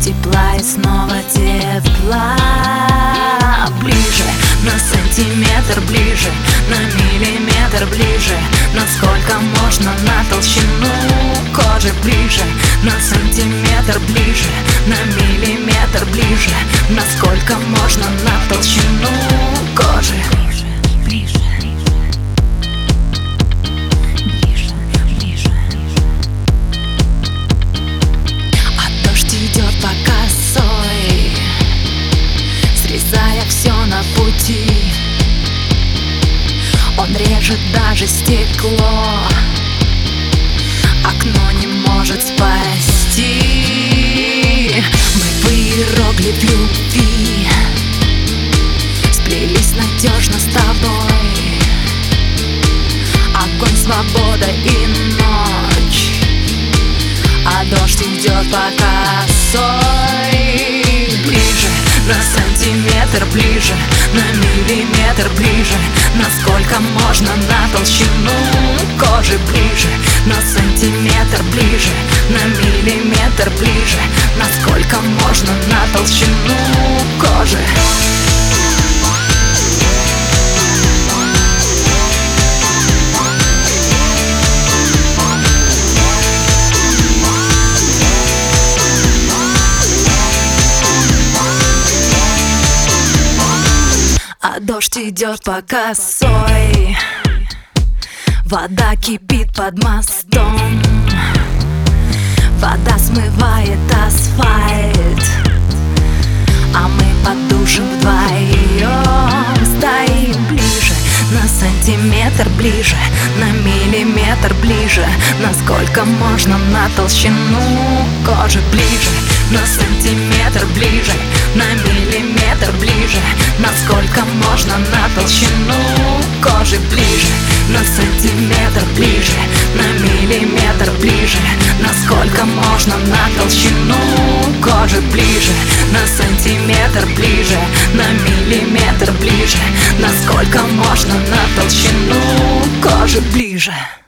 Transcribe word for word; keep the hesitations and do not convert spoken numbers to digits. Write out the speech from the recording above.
тепла и снова тепла. Ближе, на сантиметр ближе, на миллиметр ближе, насколько можно на толщину кожи. Ближе, на сантиметр ближе, на миллиметр ближе, насколько можно на толщину кожи. Ближе, ближе, ближе. А дождь идет по косой, срезая все на пути. Он режет даже стекло, окно не может спасти. Мы в иероглиф любви сплелись надежно с тобой. Огонь, свобода и ночь, а дождь идет по косой. Ближе, на сантиметр ближе, на миллиметр ближе, насколько можно на толщину кожи. Ближе, на сантиметр ближе, на миллиметр ближе, насколько можно на толщину кожи. А дождь идет по косой, вода кипит под мостом, вода смывает асфальт, а мы под душем вдвоем стоим. Ближе, на сантиметр ближе, на миллиметр ближе, насколько можно на толщину кожи. Ближе, на сантиметр ближе, на миллиметр ближе, насколько можно на толщину кожи. Ближе, на сантиметр ближе, на миллиметр ближе, насколько можно на толщину кожи. Ближе, на сантиметр ближе, на миллиметр ближе, насколько можно на толщину кожи. Ближе.